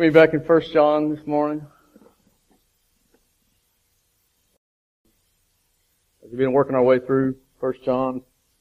We'll be back in 1 John this morning. As we've been working our way through 1 John,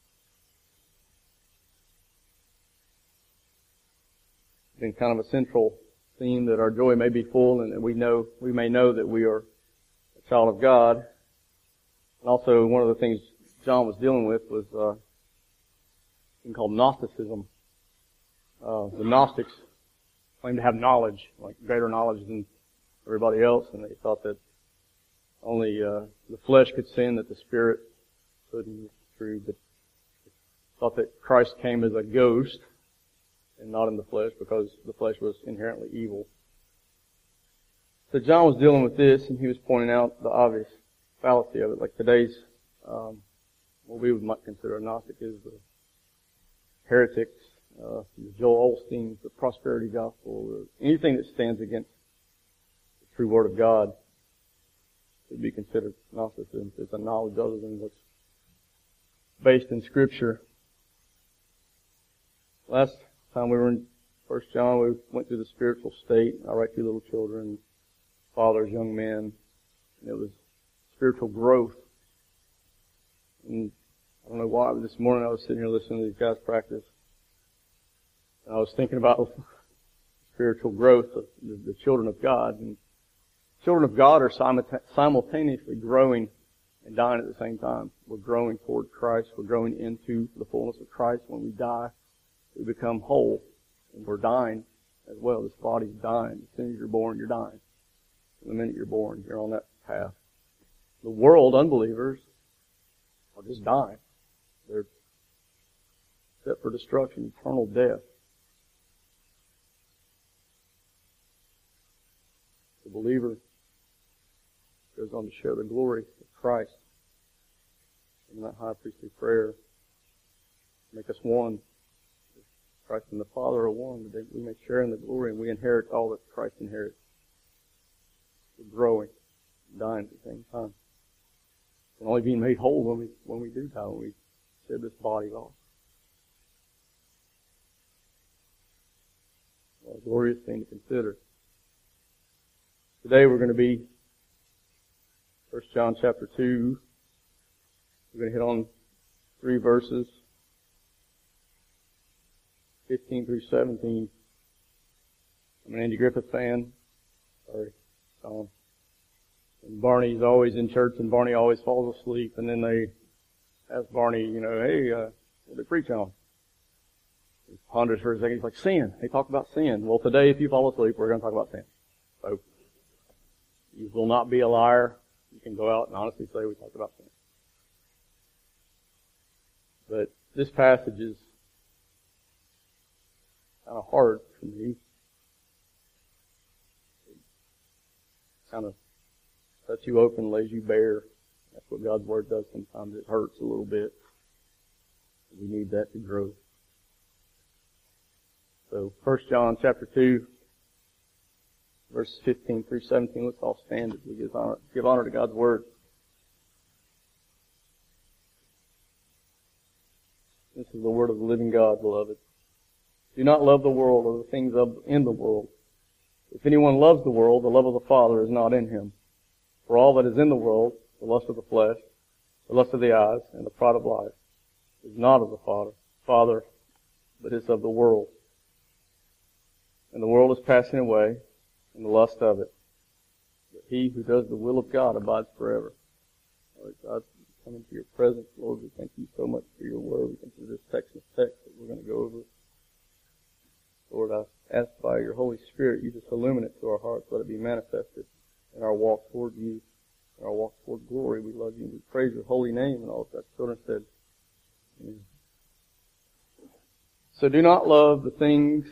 it's been kind of a central theme that our joy may be full and that we may know that we are a child of God. And also one of the things John was dealing with was something called Gnosticism. The Gnostics claimed to have knowledge, like greater knowledge than everybody else, and they thought that only the flesh could sin, that the spirit couldn't. True, but thought that Christ came as a ghost and not in the flesh because the flesh was inherently evil. So John was dealing with this, and he was pointing out the obvious fallacy of it. Like today's, what we might consider a Gnostic is the heretics, Joel Osteen, the prosperity gospel, anything that stands against the true word of God would be considered Gnosticism. It's a knowledge other than what's based in Scripture. Last time we were in 1 John, we went through the spiritual state. I write to little children, fathers, young men, and it was spiritual growth. And I don't know why, but this morning I was sitting here listening to these guys practice. And I was thinking about spiritual growth of the children of God. And children of God are simultaneously growing and dying at the same time. We're growing toward Christ. We're growing into the fullness of Christ. When we die, we become whole. And we're dying as well. This body's dying. As soon as you're born, you're dying. The minute you're born, you're on that path. The world, unbelievers, are just dying. They're set for destruction, eternal death. The believer goes on to share the glory of Christ in that high priestly prayer. Make us one. Christ and the Father are one, that we may share in the glory and we inherit all that Christ inherits. We're growing, dying at the same time. And only being made whole when we do die, when we shed this body off. A glorious thing to consider. Today we're going to be 1 John chapter 2. We're going to hit on 3 verses, 15 through 17. I'm an Andy Griffith fan. Sorry. And Barney's always in church and Barney always falls asleep, and then they ask Barney, hey, what did they preach on? He ponders for a second. He's like, sin. They talk about sin. Well, today if you fall asleep, we're going to talk about sin. So, you will not be a liar. You can go out and honestly say we talked about sin. But this passage is kind of hard for me. It kind of sets you open, lays you bare. That's what God's Word does sometimes. It hurts a little bit. We need that to grow. So, 1 John chapter 2, verses 15 through 17. Let's all stand as we give honor to God's Word. This is the Word of the living God, beloved. Do not love the world or the things in the world. If anyone loves the world, the love of the Father is not in him. For all that is in the world, the lust of the flesh, the lust of the eyes, and the pride of life, is not of the Father, but is of the world. And the world is passing away, and the lust of it. But he who does the will of God abides forever. Lord God, we come into your presence, Lord. We thank you so much for your word. We thank you for this text that we're going to go over. Lord, I ask by your Holy Spirit, you just illumine it to our hearts. Let it be manifested in our walk toward you, in our walk toward glory. We love you and we praise your holy name. And all of God's children said, amen. So do not love the things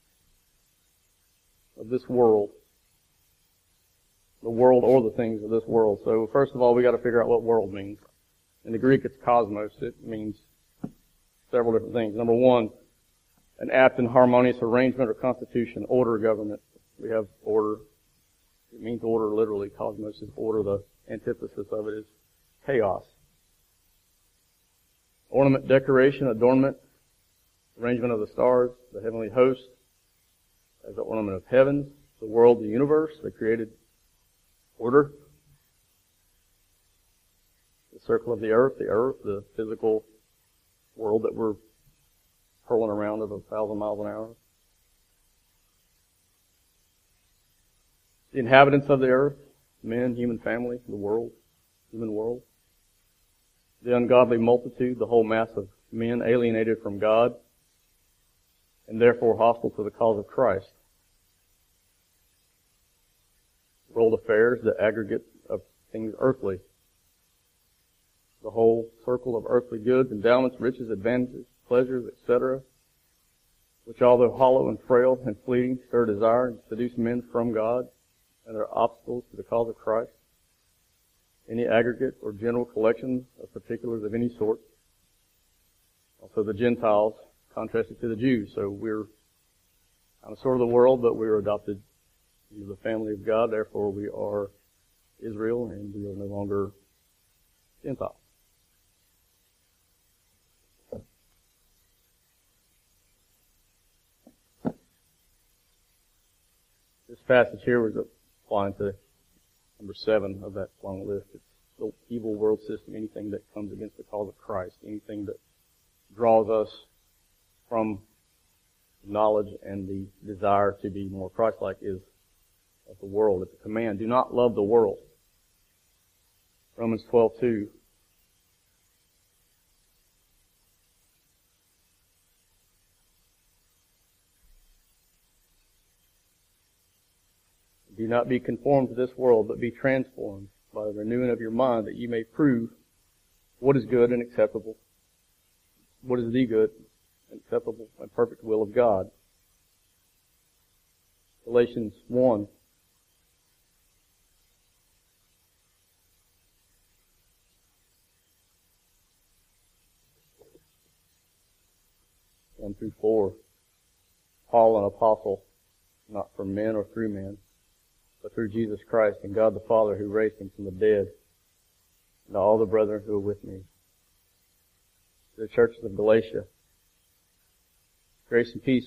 of this world. The world or the things of this world. So first of all, we got to figure out what world means. In the Greek, it's cosmos. It means several different things. Number one, an apt and harmonious arrangement or constitution, order, government. We have order. It means order literally. Cosmos is order. The antithesis of it is chaos. Ornament, decoration, adornment, arrangement of the stars, the heavenly host, as the ornament of heavens, the world, the universe, the created order, the circle of the earth, the physical world that we're hurling around at 1,000 miles an hour. The inhabitants of the earth, men, human family, the world, human world. The ungodly multitude, the whole mass of men alienated from God and therefore hostile to the cause of Christ. World affairs, the aggregate of things earthly. The whole circle of earthly goods, endowments, riches, advantages, pleasures, etc., which although hollow and frail and fleeting, stir desire and seduce men from God and are obstacles to the cause of Christ. Any aggregate or general collection of particulars of any sort. Also the Gentiles, contrasted to the Jews. So we're kind of sort of the world, but we're adopted into the family of God. Therefore we are Israel and we are no longer Gentiles. This passage here was applying to number 7 of that long list. It's the evil world system, anything that comes against the cause of Christ, anything that draws us from knowledge and the desire to be more Christ-like is of the world. It's a command. Do not love the world. Romans 12:2. Do not be conformed to this world, but be transformed by the renewing of your mind, that you may prove what is good and acceptable, what is the good and acceptable and perfect will of God. Galatians 1. One through 4. Paul, an apostle, not from men or through men, but through Jesus Christ and God the Father who raised him from the dead, and all the brethren who are with me. To the churches of Galatia, grace and peace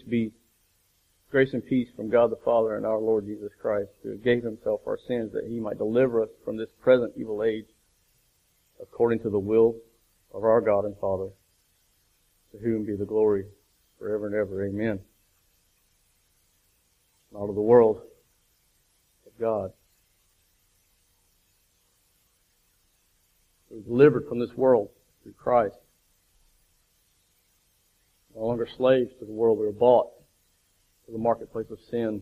from God the Father and our Lord Jesus Christ, who gave himself our sins that he might deliver us from this present evil age, according to the will of our God and Father, to whom be the glory forever and ever. Amen. Not of the world, but God. We're delivered from this world through Christ. No longer slaves to the world. We were bought to the marketplace of sin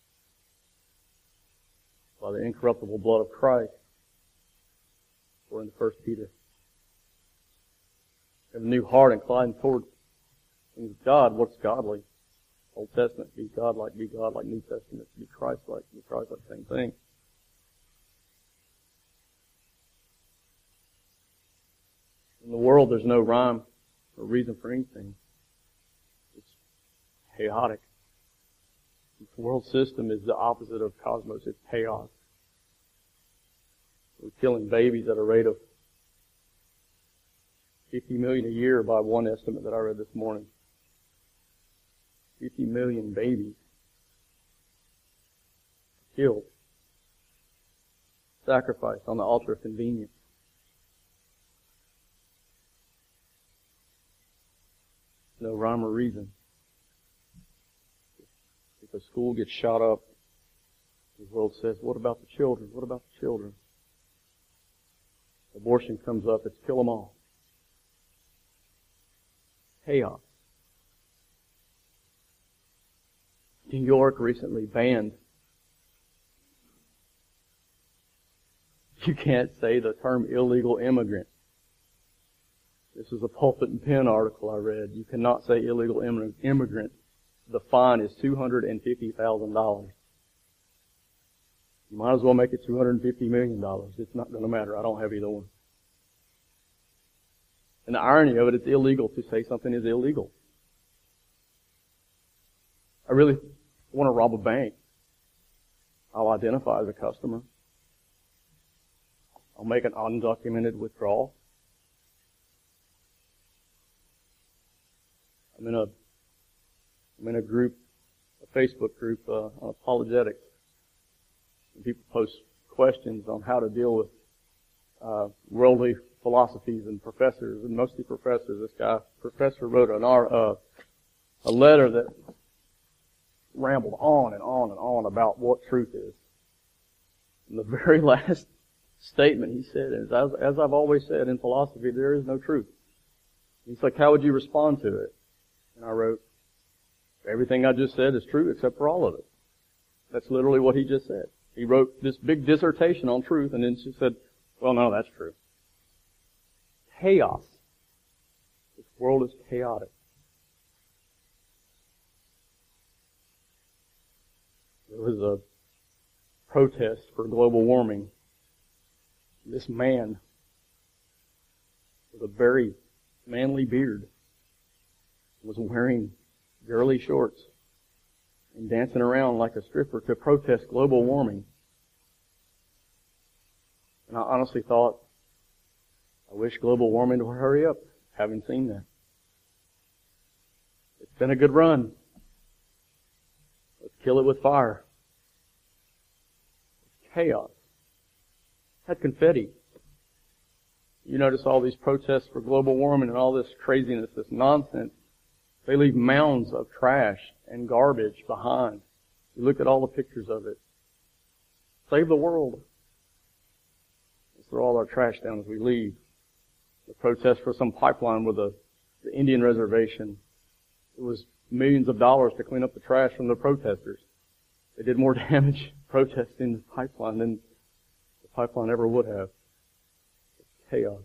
by the incorruptible blood of Christ. According to 1 Peter. We have a new heart inclined toward things of God. What's godly? Old Testament, be God-like, be God-like. New Testament, be Christ-like, be Christ-like. Same thing. In the world, there's no rhyme or reason for anything. It's chaotic. This world system is the opposite of cosmos. It's chaos. We're killing babies at a rate of 50 million a year by one estimate that I read this morning. 50 million babies killed, sacrificed on the altar of convenience. No rhyme or reason. If a school gets shot up, the world says, what about the children? What about the children? Abortion comes up, it's kill them all. Chaos. New York recently banned. You can't say the term illegal immigrant. This is a Pulpit and Pen article I read. You cannot say illegal immigrant. The fine is $250,000. You might as well make it $250 million. It's not going to matter. I don't have either one. And the irony of it, it's illegal to say something is illegal. I really want to rob a bank. I'll identify as a customer. I'll make an undocumented withdrawal. I'm in a group, a Facebook group on apologetics. And people post questions on how to deal with worldly philosophies and professors, and mostly professors. This guy, professor, wrote a letter that rambled on and on and on about what truth is. And the very last statement he said is, as I've always said in philosophy, there is no truth. He's like, how would you respond to it? And I wrote, everything I just said is true except for all of it. That's literally what he just said. He wrote this big dissertation on truth and then she said, well, no, that's true. Chaos. This world is chaotic. There was a protest for global warming. This man with a very manly beard was wearing girly shorts and dancing around like a stripper to protest global warming. And I honestly thought, I wish global warming would hurry up, having seen that. It's been a good run. Let's kill it with fire. It's chaos. Had confetti. You notice all these protests for global warming and all this craziness, this nonsense. They leave mounds of trash and garbage behind. You look at all the pictures of it. Save the world. Let's throw all our trash down as we leave. The protest for some pipeline with the Indian reservation. It was millions of dollars to clean up the trash from the protesters. They did more damage protesting the pipeline than the pipeline ever would have. It's chaos.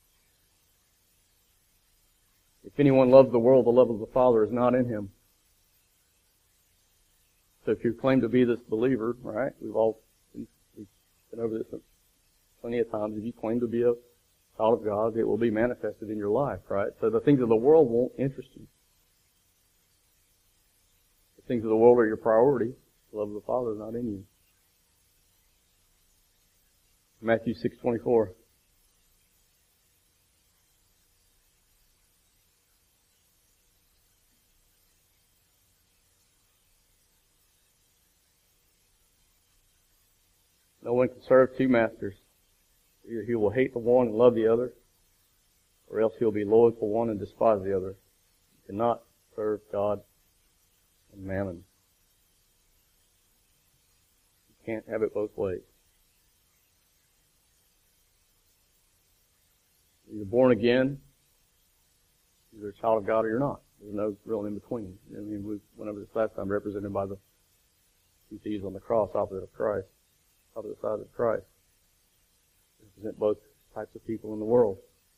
If anyone loves the world, the love of the Father is not in him. So if you claim to be this believer, right? We've been over this plenty of times. If you claim to be a child of God, it will be manifested in your life, right? So the things of the world won't interest you. The things of the world are your priority. The love of the Father is not in you. Matthew 6:24. No one can serve two masters. Either he will hate the one and love the other, or else he will be loyal to one and despise the other. You cannot serve God and mammon. You can't have it both ways. You're born again, you're a child of God or you're not. There's no real in between. I mean, we went over this last time, represented by the two thieves on the cross, opposite side of Christ. Represent both types of people in the world.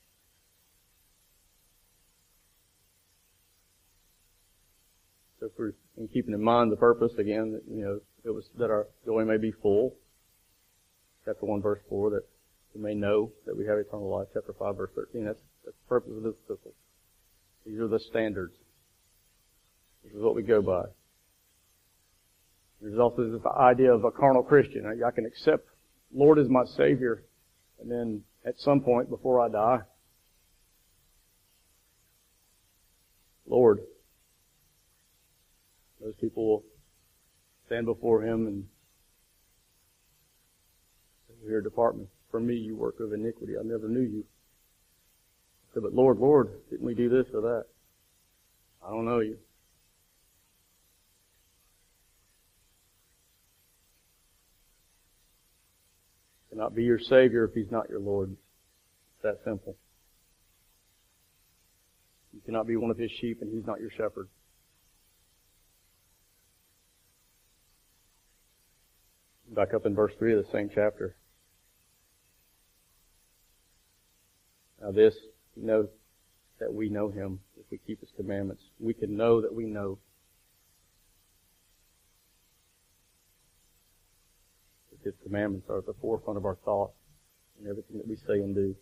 So in keeping in mind the purpose, again, that, it was that our joy may be full. Chapter 1, verse 4, that we may know that we have eternal life. Chapter 5, verse 13, that's the purpose of this epistle. These are the standards. This is what we go by. There's also this idea of a carnal Christian. I can accept Lord as my Savior, and then at some point before I die, Lord, those people will stand before Him and say, "Here, depart from me, you worker of iniquity. I never knew you." I said, "But Lord, didn't we do this or that?" "I don't know you." Cannot be your Savior if He's not your Lord. It's that simple. You cannot be one of His sheep and He's not your shepherd. Back up in verse 3 of the same chapter. Now this, you know that we know Him if we keep His commandments. We can know that we know. His commandments are at the forefront of our thought and everything that we say and do.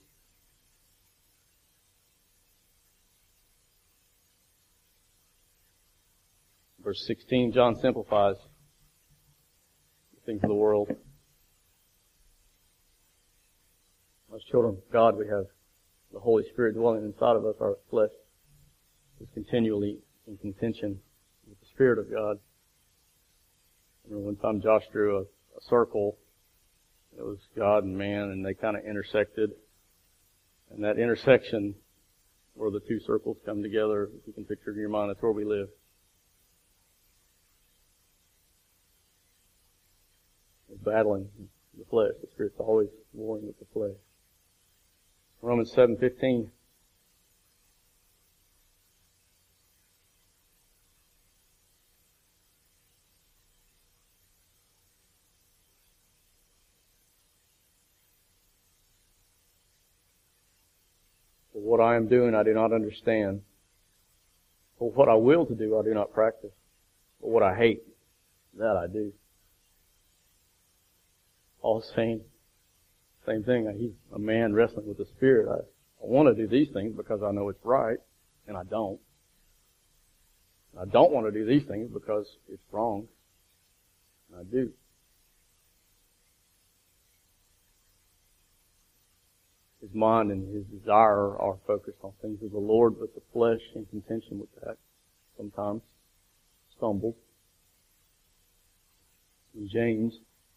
Verse 16, John simplifies the things of the world. As children of God, we have the Holy Spirit dwelling inside of us. Our flesh is continually in contention with the Spirit of God. I remember one time Josh drew a a circle. It was God and man, and they kind of intersected. And that intersection, where the two circles come together, if you can picture it in your mind, that's where we live. We're battling the flesh. The Spirit's always warring with the flesh. Romans 7:15. For what I am doing, I do not understand. For what I will to do, I do not practice. But what I hate, that I do. Paul's saying, same thing. He's a man wrestling with the Spirit. I want to do these things because I know it's right, and I don't. I don't want to do these things because it's wrong, and I do. His mind and his desire are focused on things of the Lord, but the flesh, in contention with that, sometimes stumbles. In James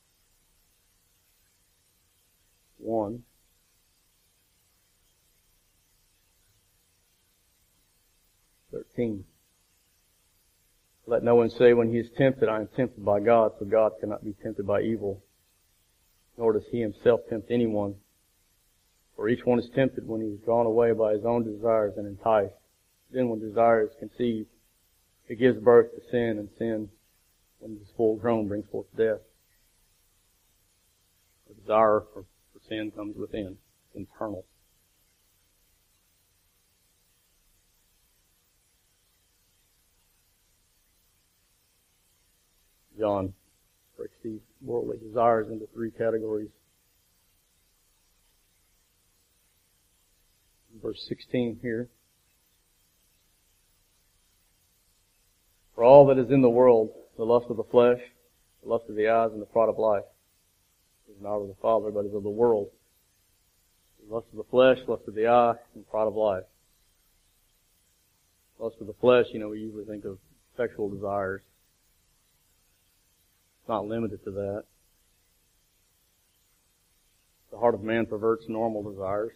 1:13. Let no one say when he is tempted, I am tempted by God, for God cannot be tempted by evil, nor does he himself tempt anyone. For each one is tempted when he is drawn away by his own desires and enticed. Then when desire is conceived, it gives birth to sin, and sin, when it is full grown, brings forth death. The desire for sin comes within. It's internal. John breaks these worldly desires into three categories. Verse 16 here. For all that is in the world, the lust of the flesh, the lust of the eyes, and the pride of life, is not of the Father, but is of the world. The lust of the flesh, lust of the eye, and pride of life. Lust of the flesh, we usually think of sexual desires. It's not limited to that. The heart of man perverts normal desires.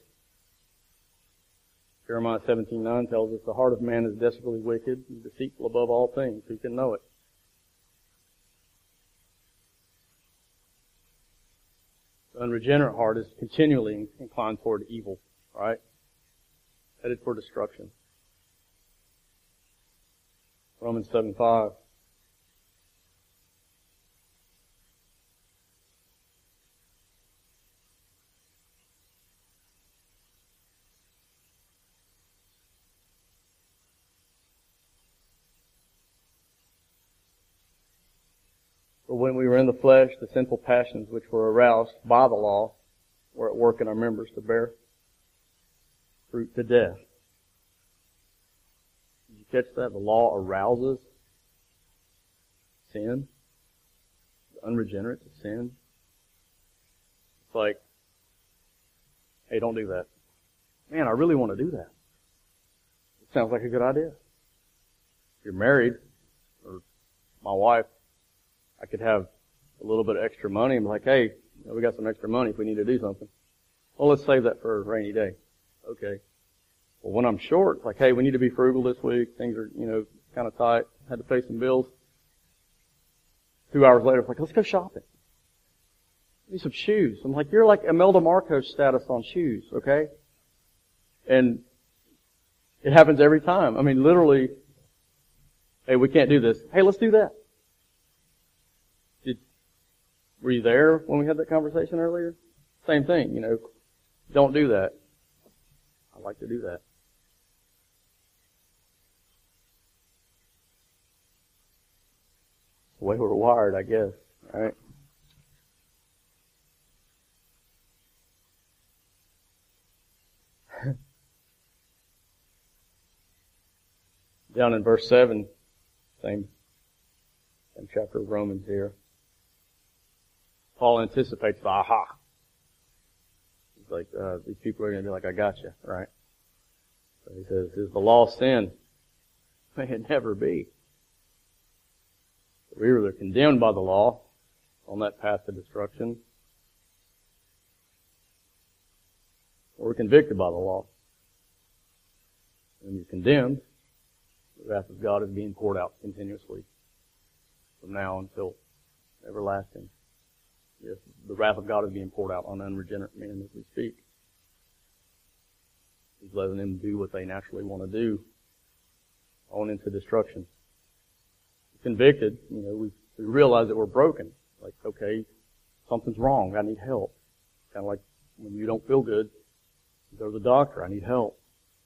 Jeremiah 17:9 tells us the heart of man is desperately wicked and deceitful above all things. Who can know it? The unregenerate heart is continually inclined toward evil, right? Headed for destruction. Romans 7:5. For when we were in the flesh, the sinful passions which were aroused by the law were at work in our members to bear fruit to death. Did you catch that? The law arouses sin, the unregenerate to sin. It's like, hey, don't do that. Man, I really want to do that. It sounds like a good idea. If you're married, or my wife, I could have a little bit of extra money and be like, hey, we got some extra money if we need to do something. Well, let's save that for a rainy day. Okay. Well, when I'm short, it's like, hey, we need to be frugal this week. Things are, kind of tight. Had to pay some bills. 2 hours later, it's like, let's go shopping. Need some shoes. I'm like, you're like Imelda Marcos status on shoes, okay? And it happens every time. I mean, literally, hey, we can't do this. Hey, let's do that. Were you there when we had that conversation earlier? Same thing, don't do that. I like to do that. It's the way we're wired, I guess, right? Down in verse 7, same chapter of Romans here. Paul anticipates the aha. He's like, these people are going to be like, I got you, right? So he says, is the law sin? May it never be. We were condemned by the law. on that path to destruction, or we're convicted by the law. When you're condemned, the wrath of God is being poured out continuously from now until everlasting. Yes, the wrath of God is being poured out on unregenerate men as we speak. He's letting them do what they naturally want to do on into destruction. Convicted, we realize that we're broken. Like, okay, something's wrong. I need help. Kind of like when you don't feel good, you go to the doctor. I need help.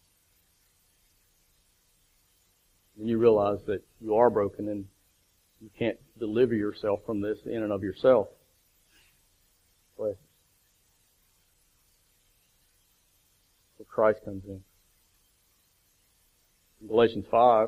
Then you realize that you are broken and you can't deliver yourself from this in and of yourself. But so Christ comes in. In Galatians 5,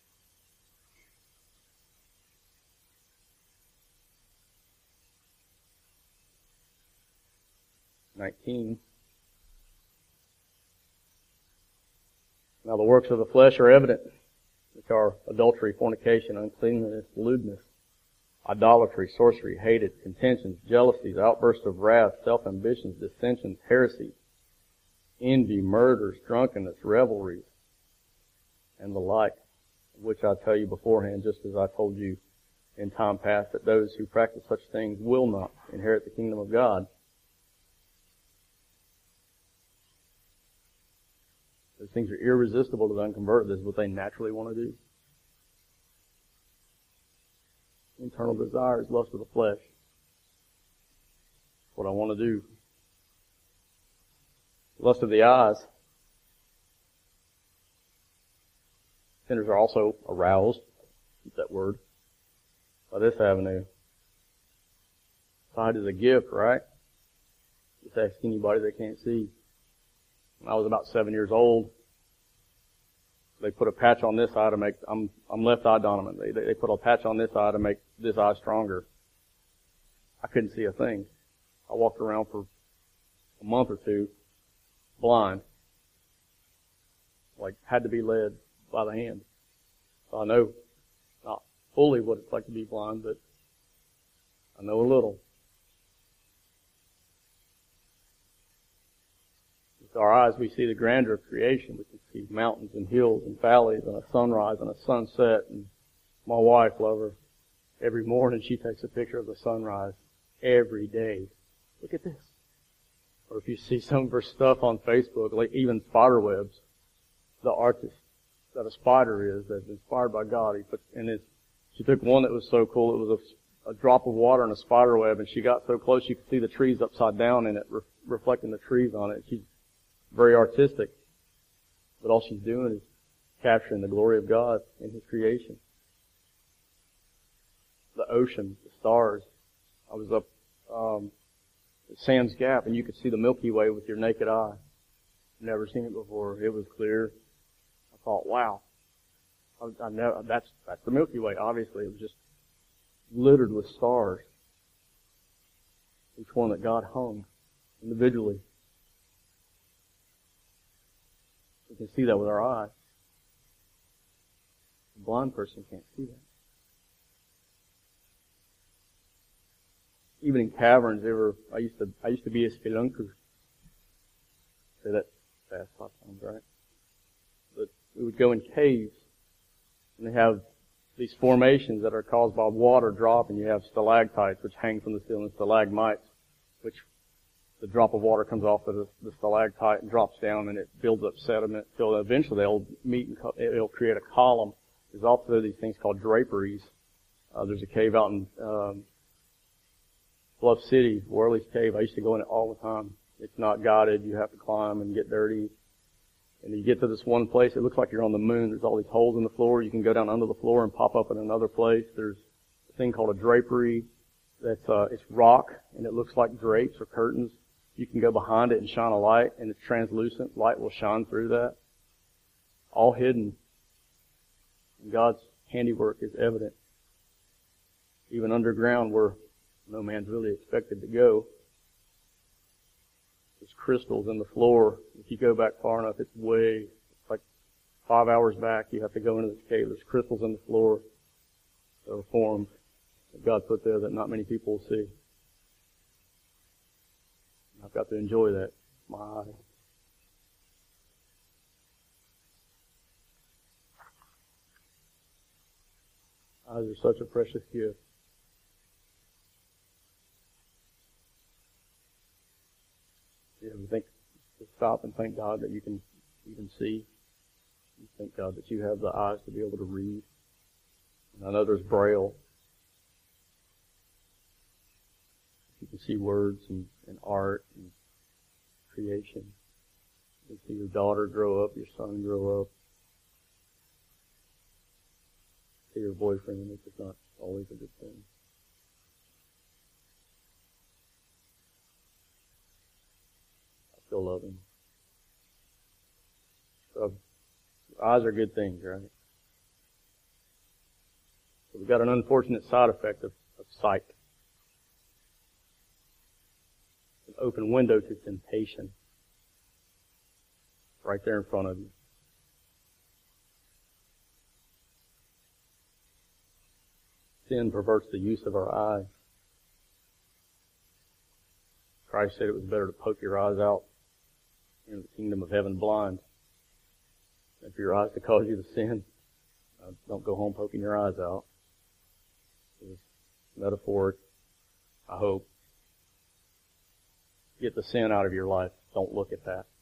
Now the works of the flesh are evident, which are adultery, fornication, uncleanness, lewdness, idolatry, sorcery, hatred, contentions, jealousies, outbursts of wrath, self-ambitions, dissensions, heresies, envy, murders, drunkenness, revelries, and the like, which I tell you beforehand, just as I told you in time past, that those who practice such things will not inherit the kingdom of God. Those things are irresistible to the unconverted. This is what they naturally want to do. Internal desires, lust of the flesh. That's what I want to do. Lust of the eyes. Sinners are also aroused, keep that word, by this avenue. Sight is a gift, right? Just ask anybody that can't see. When I was about 7 years old, they put a patch on this eye to make, I'm left eye dominant. They put a patch on this eye to make this eye stronger. I couldn't see a thing. I walked around for a month or two, blind. Like, had to be led by the hand. So I know not fully what it's like to be blind, but I know a little. With our eyes, we see the grandeur of creation. We can see mountains and hills and valleys and a sunrise and a sunset. And my wife, love her, every morning she takes a picture of the sunrise every day. Look at this. Or if you see some of her stuff on Facebook, like even spider webs, the artist that a spider is, that's inspired by God, she took one that was so cool. It was a drop of water in a spider web, and she got so close you could see the trees upside down in it, reflecting the trees on it. She's very artistic, but all she's doing is capturing the glory of God in His creation. The ocean, the stars. I was up at Sam's Gap, and you could see the Milky Way with your naked eye. Never seen it before. It was clear. I thought, wow, that's the Milky Way. Obviously, it was just littered with stars. Each one that God hung individually. We can see that with our eyes. A blind person can't see that. Even in caverns, I used to be a spelunker. Say that fast 5 times, right? But we would go in caves, and they have these formations that are caused by water dropping. You have stalactites, which hang from the ceiling, stalagmites, which the drop of water comes off of the stalactite and drops down, and it builds up sediment. So eventually they'll meet and it'll create a column. There's also these things called draperies. There's a cave out in Bluff City, Worley's Cave. I used to go in it all the time. It's not guided. You have to climb and get dirty. And you get to this one place, it looks like you're on the moon. There's all these holes in the floor. You can go down under the floor and pop up in another place. There's a thing called a drapery. It's rock, and it looks like drapes or curtains. You can go behind it and shine a light, and it's translucent. Light will shine through that. All hidden. And God's handiwork is evident. Even underground where no man's really expected to go. There's crystals in the floor. If you go back far enough, it's like 5 hours back. You have to go into this cave. There's crystals in the floor that are formed that God put there that not many people will see. I've got to enjoy that. My eyes. Eyes are such a precious gift. You ever think to stop and thank God that you can see? You thank God that you have the eyes to be able to read. And I know there's Braille. You can see words and art and creation. You can see your daughter grow up, your son grow up. See your boyfriend, which is not always a good thing. I still love him. So, eyes are good things, right? So we've got an unfortunate side effect of sight. An open window to temptation. Right there in front of you. Sin perverts the use of our eyes. Christ said it was better to poke your eyes out in the kingdom of heaven blind than for your eyes to cause you to sin. Don't go home poking your eyes out. It's metaphoric, I hope. Get the sin out of your life. Don't look at that.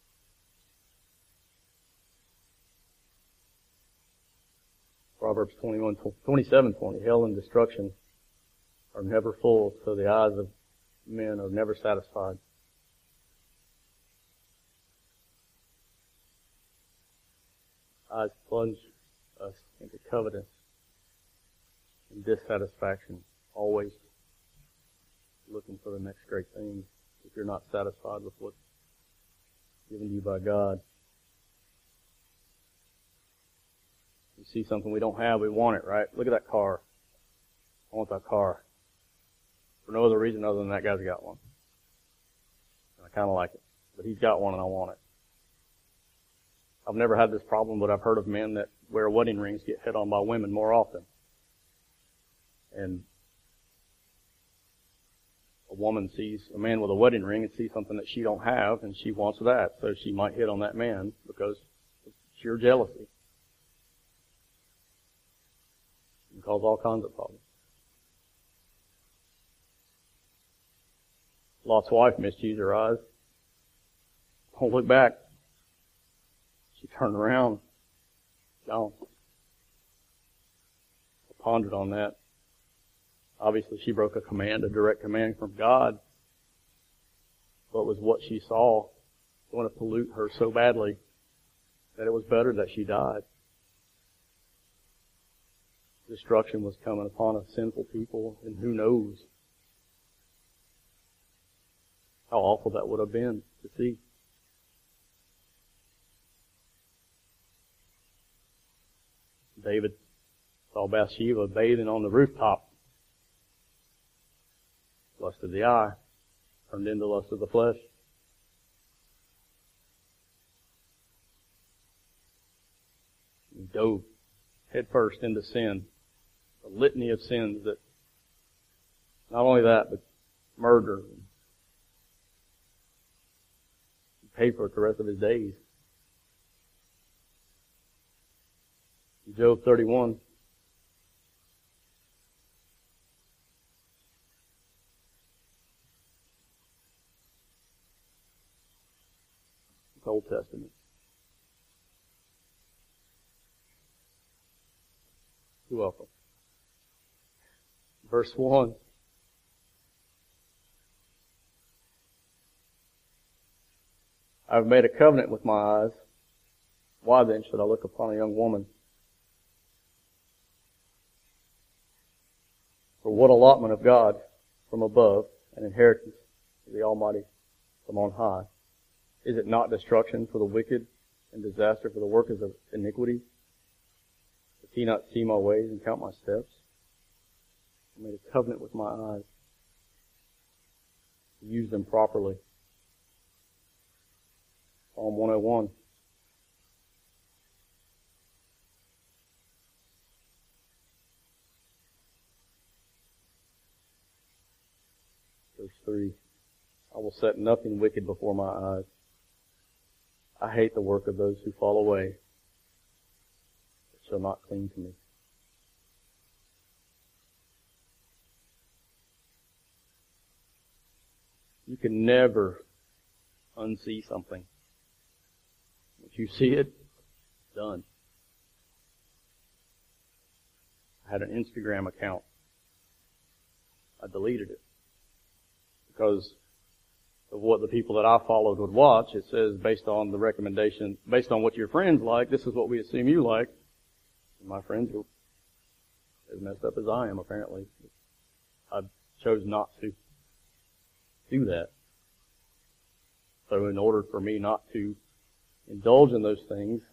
Proverbs 27:20. Hell and destruction are never full, so the eyes of men are never satisfied. Eyes plunge us into covetous and dissatisfaction, always looking for the next great thing if you're not satisfied with what's given to you by God. You see something we don't have, we want it, right? Look at that car. I want that car. For no other reason other than that guy's got one. And I kind of like it. But he's got one and I want it. I've never had this problem, but I've heard of men that wear wedding rings get hit on by women more often. And a woman sees a man with a wedding ring and sees something that she don't have, and she wants that. So she might hit on that man because of sheer jealousy. It can cause all kinds of problems. Lot's wife misused her eyes. Don't look back. She turned around. Gone. I pondered on that. Obviously, she broke a command, a direct command from God. But was what she saw going to pollute her so badly that it was better that she died. Destruction was coming upon a sinful people, and who knows how awful that would have been to see. David saw Bathsheba bathing on the rooftop. Lust of the eye turned into lust of the flesh. He dove headfirst into sin. A litany of sins that, not only that, but murder. He paid for it the rest of his days. Job 31. It's Old Testament. You're welcome. Verse 1. I have made a covenant with my eyes. Why then should I look upon a young woman? For what allotment of God from above, an inheritance of the Almighty from on high? Is it not destruction for the wicked and disaster for the workers of iniquity? Does he not see my ways and count my steps? I made a covenant with my eyes to use them properly. Psalm 101. Verse 3. I will set nothing wicked before my eyes. I hate the work of those who fall away. It shall not cling to me. You can never unsee something. Once you see it, it's done. I had an Instagram account. I deleted it because of what the people that I followed would watch. It says based on the recommendation, based on what your friends like, this is what we assume you like. And my friends are as messed up as I am, apparently. I chose not to do that. So in order for me not to indulge in those things,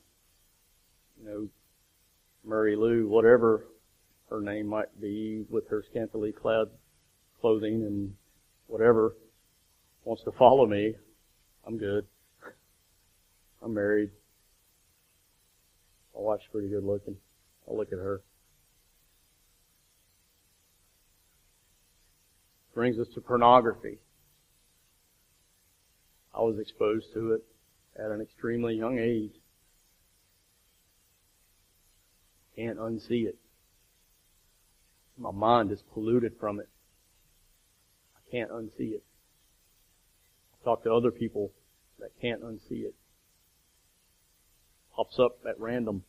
Murray Lou, whatever her name might be, with her scantily clad clothing and whatever, wants to follow me, I'm good. I'm married. My wife's pretty good looking. I'll look at her. Brings us to pornography. I was exposed to it at an extremely young age. Can't unsee it. My mind is polluted from it. I can't unsee it. I talk to other people that can't unsee it. Pops up at random.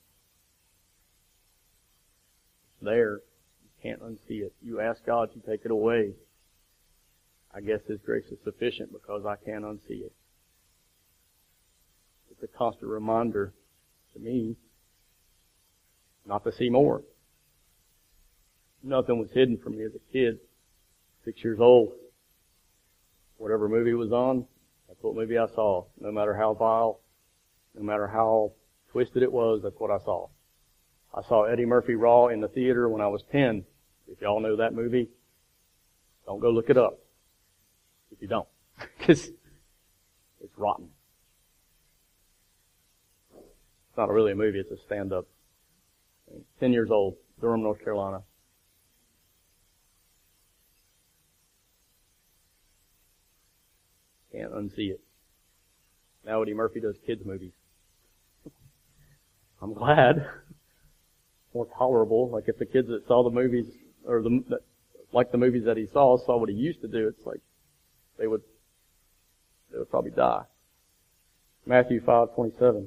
It's there. You can't unsee it. You ask God to take it away. I guess His grace is sufficient because I can't unsee it. It's a constant reminder to me not to see more. Nothing was hidden from me as a kid, 6 years old. Whatever movie was on, that's what movie I saw. No matter how vile, no matter how twisted it was, that's what I saw. I saw Eddie Murphy Raw in the theater when I was 10. If y'all know that movie, don't go look it up. If you don't. Because it's rotten. It's not really a movie, it's a stand-up. 10 years old, Durham, North Carolina. Can't unsee it. Now Eddie Murphy does kids movies. I'm glad. More tolerable. Like if the kids that saw the movies, or like the movies that he saw what he used to do, it's like they would probably die. Matthew 5:27.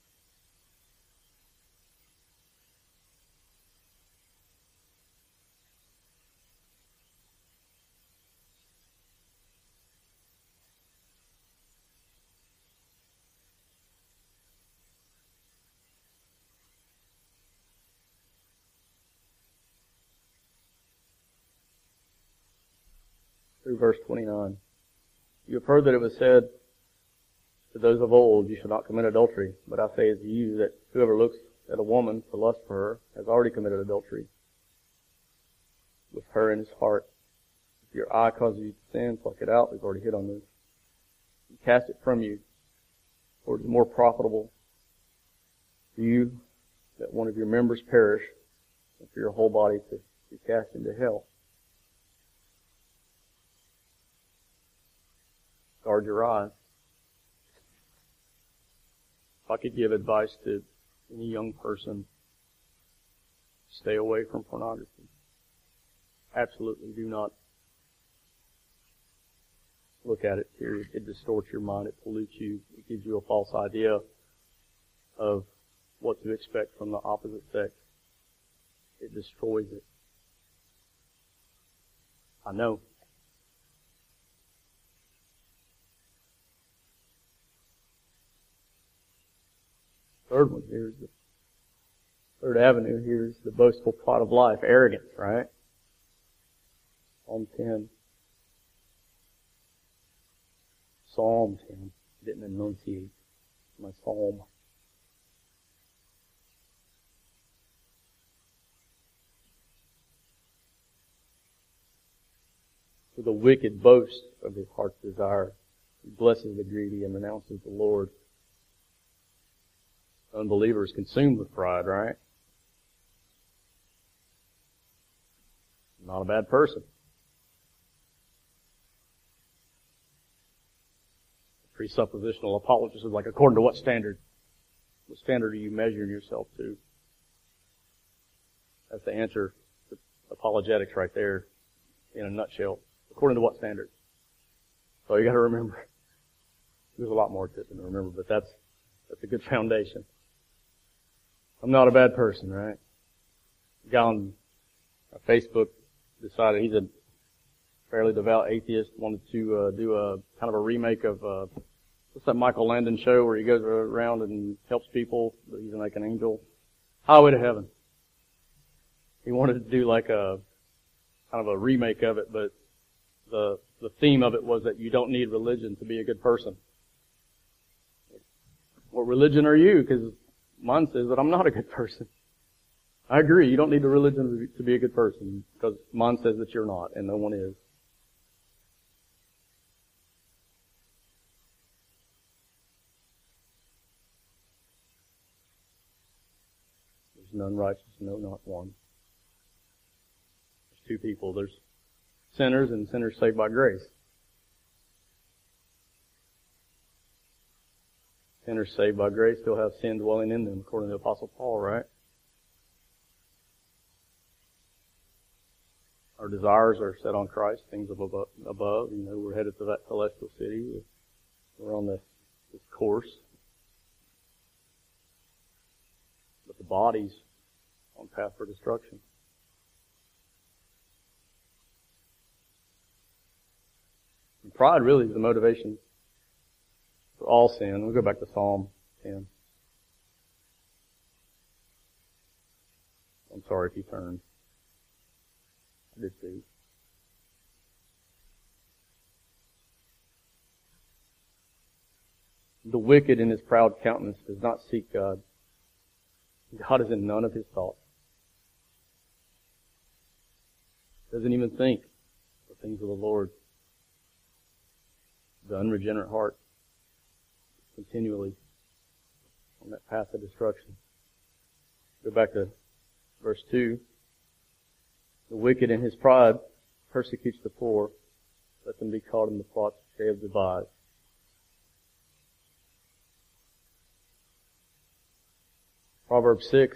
Through verse 29. You have heard that it was said to those of old, you shall not commit adultery. But I say to you that whoever looks at a woman to lust for her has already committed adultery with her in his heart. If your eye causes you to sin, pluck it out. We've already hit on this. You cast it from you, for it is more profitable for you that one of your members perish than for your whole body to be cast into hell. Guard your eyes. If I could give advice to any young person, stay away from pornography. Absolutely do not look at it, period. It distorts your mind. It pollutes you. It gives you a false idea of what to expect from the opposite sex. It destroys it. I know. Third one, here's the third avenue. Here's the boastful pride of life, arrogance, right? Psalm 10. Psalm 10. Didn't enunciate my psalm. For the wicked boast of his heart's desire. He blesses the greedy and renounces the Lord. Unbeliever is consumed with pride, right? Not a bad person. presuppositional apologist is like, according to what standard? What standard are you measuring yourself to? That's the answer to apologetics right there in a nutshell. According to what standard? So you gotta remember. There's a lot more to it than to remember, but that's a good foundation. I'm not a bad person, right? A guy on Facebook decided he's a fairly devout atheist, wanted to do a kind of a remake of what's that Michael Landon show where he goes around and helps people, but he's like an angel. Highway to Heaven. He wanted to do like a kind of a remake of it, but the theme of it was that you don't need religion to be a good person. What religion are you? Because mine says that I'm not a good person. I agree, you don't need a religion to be a good person, because mine says that you're not, and no one is. There's none righteous, no, not one. There's two people. There's sinners and sinners saved by grace. Sinners saved by grace still have sin dwelling in them, according to the Apostle Paul, right? Our desires are set on Christ, things above. You know, we're headed to that celestial city. We're on this course. But the body's on path for destruction. And pride really is the motivation for all sin. We'll go back to Psalm 10. I'm sorry if you turned. I did too. The wicked in his proud countenance does not seek God. God is in none of his thoughts. Doesn't even think the things of the Lord. The unregenerate heart is continually on that path of destruction. Go back to verse 2. The wicked in his pride persecutes the poor. Let them be caught in the plots which they have devised. Proverbs 6.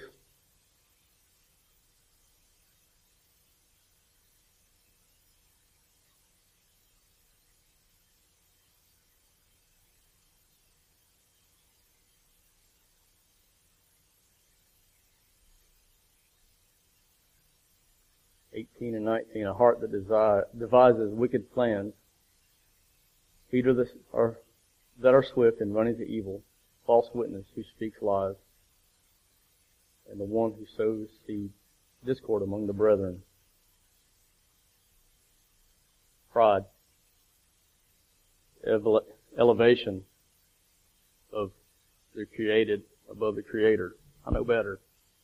(18 and 19). A heart that devises wicked plans. Feet that are swift in running to evil. False witness who speaks lies. And the one who sows discord among the brethren. Pride. Elevation of the created above the Creator. I know better.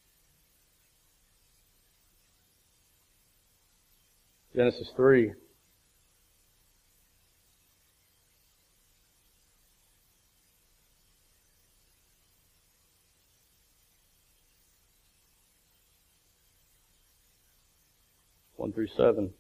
Genesis 3. Through 7.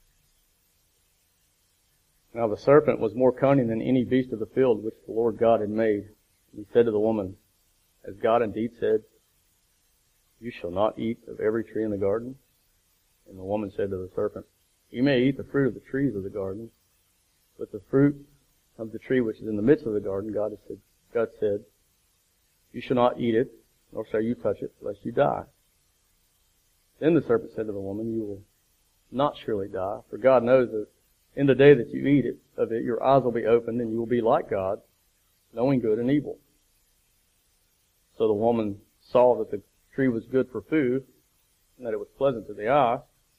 Now the serpent was more cunning than any beast of the field which the Lord God had made. He said to the woman, Has God indeed said, You shall not eat of every tree in the garden? And the woman said to the serpent, You may eat the fruit of the trees of the garden, but the fruit of the tree which is in the midst of the garden, God said, You shall not eat it, nor shall you touch it, lest you die. Then the serpent said to the woman, You will not surely die, for God knows that in the day that you eat of it, your eyes will be opened, and you will be like God, knowing good and evil. So the woman saw that the tree was good for food, and that it was pleasant to the eye,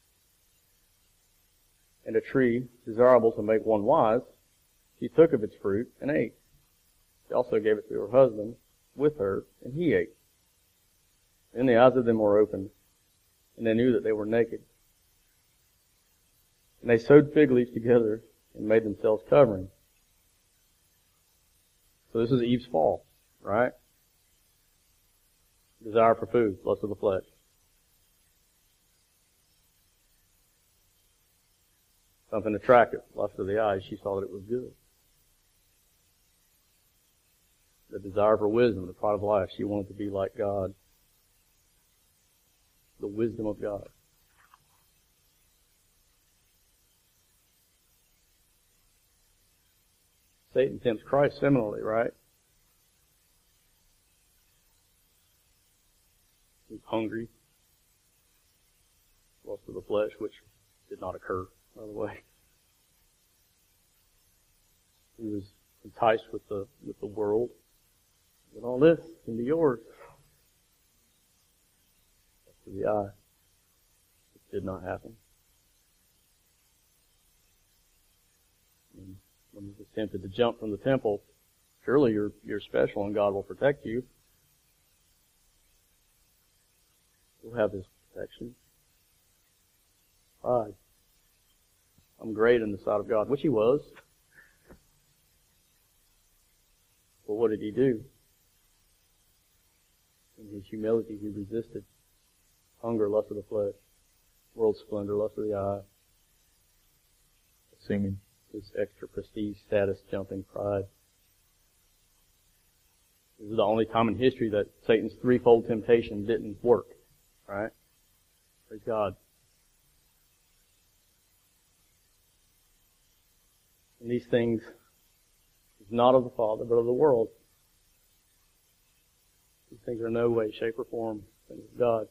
and a tree desirable to make one wise. She took of its fruit and ate. She also gave it to her husband with her, and he ate. Then the eyes of them were opened, and they knew that they were naked. And they sewed fig leaves together and made themselves coverings. So this is Eve's fall, right? Desire for food, lust of the flesh. Something attractive, lust of the eyes. She saw that it was good. the desire for wisdom, the pride of life. She wanted to be like God. The wisdom of God. Satan tempts Christ similarly, right? He's hungry. Lust of the flesh, which did not occur, by the way. He was enticed with the world. But all this can be yours. To the eye. It did not happen. And when he was tempted to jump from the temple, surely you're special and God will protect you. You'll have His protection. Pride. I'm great in the sight of God, which he was. But what did he do? In his humility, he resisted hunger, lust of the flesh, world splendor, lust of the eye, assuming his extra prestige, status, jumping, pride. This is the only time in history that Satan's threefold temptation didn't work. Right? Praise God. And these things is not of the Father, but of the world. These things are in no way, shape, or form things of God.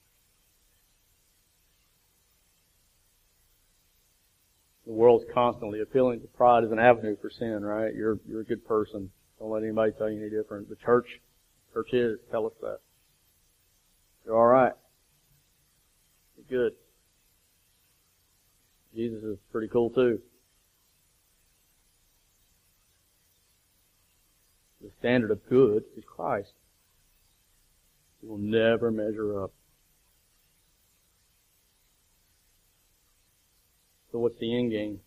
The world's constantly appealing to pride as an avenue for sin, right? You're a good person. Don't let anybody tell you any different. The churches tell us that. You're alright. You're good. Jesus is pretty cool too. The standard of good is Christ. He will never measure up. So what's the end game?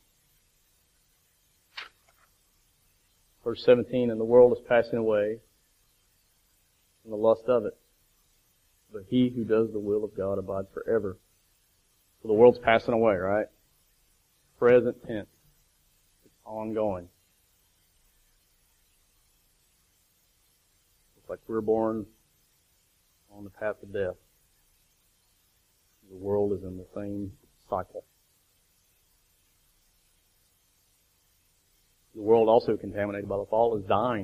Verse 17, and the world is passing away, and the lust of it. But he who does the will of God abides forever. So the world's passing away, right? Present tense. It's ongoing. It's like we're born on the path of death. The world is in the same cycle. The world also contaminated by the fall is dying.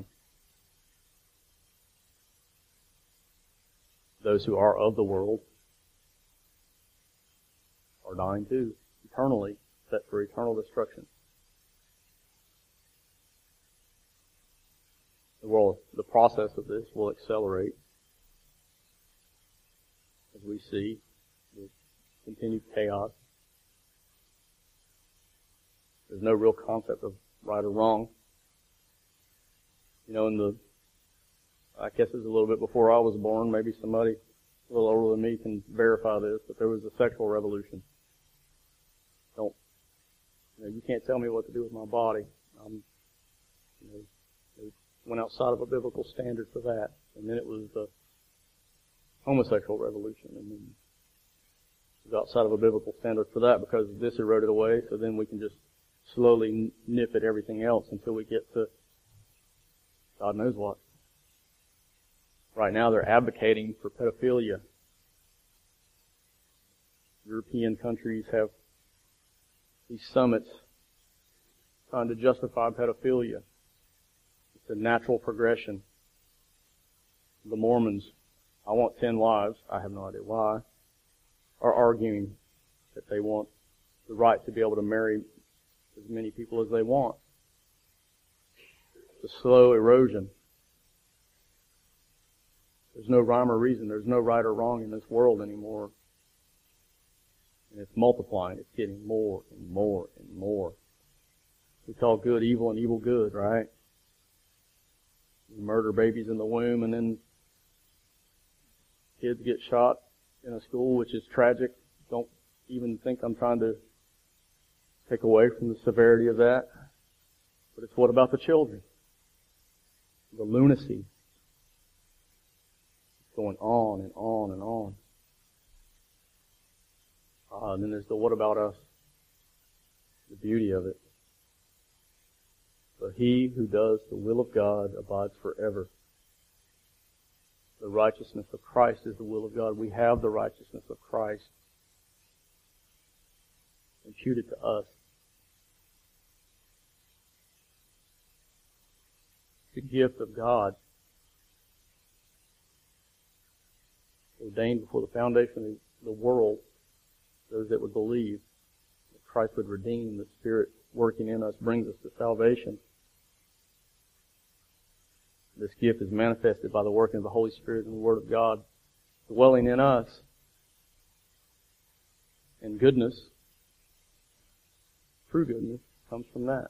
Those who are of the world are dying too, eternally, set for eternal destruction. The process of this will accelerate as we see the continued chaos. There's no real concept of right or wrong. You know, I guess it's a little bit before I was born, maybe somebody a little older than me can verify this, but there was a sexual revolution. You can't tell me what to do with my body. They went outside of a biblical standard for that. And then it was the homosexual revolution. And then it was outside of a biblical standard for that because this eroded away, so then we can just slowly nip at everything else until we get to God knows what. Right now they're advocating for pedophilia. European countries have these summits trying to justify pedophilia. It's a natural progression. The Mormons, I want 10 wives, I have no idea why, are arguing that they want the right to be able to marry as many people as they want. It's a slow erosion. There's no rhyme or reason. There's no right or wrong in this world anymore. And it's multiplying. It's getting more and more and more. We call good evil and evil good, right? We murder babies in the womb and then kids get shot in a school, which is tragic. Don't even think I'm trying to take away from the severity of that. But it's what about the children? The lunacy. It's going on and on and on. And then there's the what about us? The beauty of it. But he who does the will of God abides forever. The righteousness of Christ is the will of God. We have the righteousness of Christ imputed to us. The gift of God, ordained before the foundation of the world, those that would believe that Christ would redeem. The Spirit working in us brings us to salvation. This gift is manifested by the working of the Holy Spirit and the Word of God dwelling in us. And goodness, true goodness, comes from that.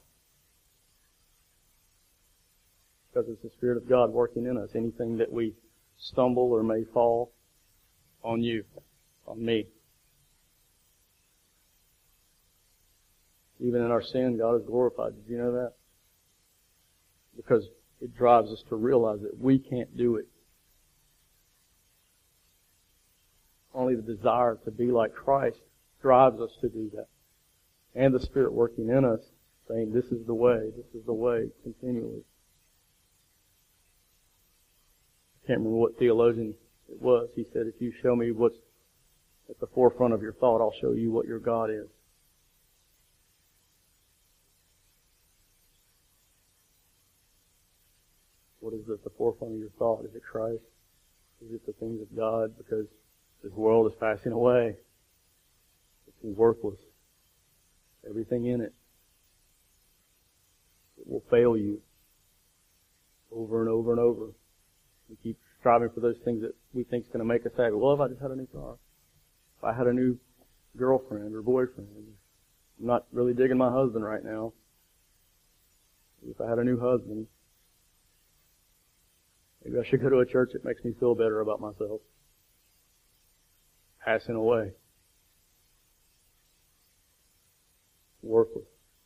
Because it's the Spirit of God working in us. Anything that we stumble or may fall, on you, on me. Even in our sin, God is glorified. Did you know that? Because it drives us to realize that we can't do it. Only the desire to be like Christ drives us to do that. And the Spirit working in us, saying, this is the way, continually. I can't remember what theologian it was. He said, if you show me what's at the forefront of your thought, I'll show you what your God is. What is at the forefront of your thought? Is it Christ? Is it the things of God? Because this world is passing away. It's worthless. Everything in it. It will fail you over and over and over. We keep striving for those things that we think is going to make us happy. Well, if I just had a new car, if I had a new girlfriend or boyfriend, I'm not really digging my husband right now. If I had a new husband, maybe I should go to a church that makes me feel better about myself. Passing away. Worthless.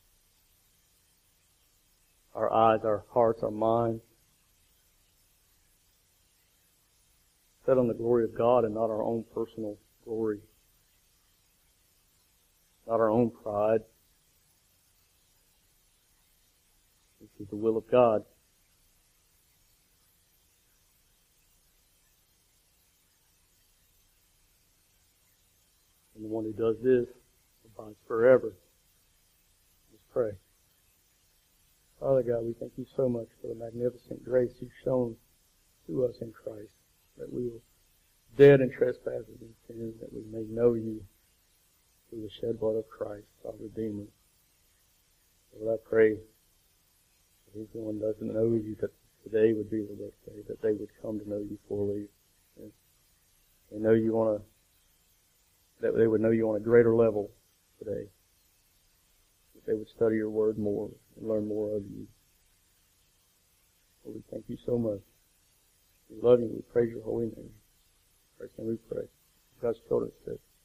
Our eyes, our hearts, our minds set on the glory of God and not our own personal glory. Not our own pride. This is the will of God. And the one who does this abides forever. Let's pray. Father God, we thank you so much for the magnificent grace you've shown to us in Christ, that we were dead in trespasses and sins, that we may know you through the shed blood of Christ, our Redeemer. Lord, I pray that if anyone doesn't know you, that today would be the best day, that they would come to know you fully. And they know you on that they would know you on a greater level today. That they would study your word more and learn more of you. Lord, we thank you so much. We love you. We praise your holy name. Christ, and we pray. God's children said.